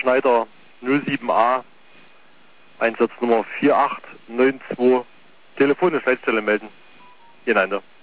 Schneider 07a, Einsatznummer 4892, telefonisch Leitstelle melden. Geneinde.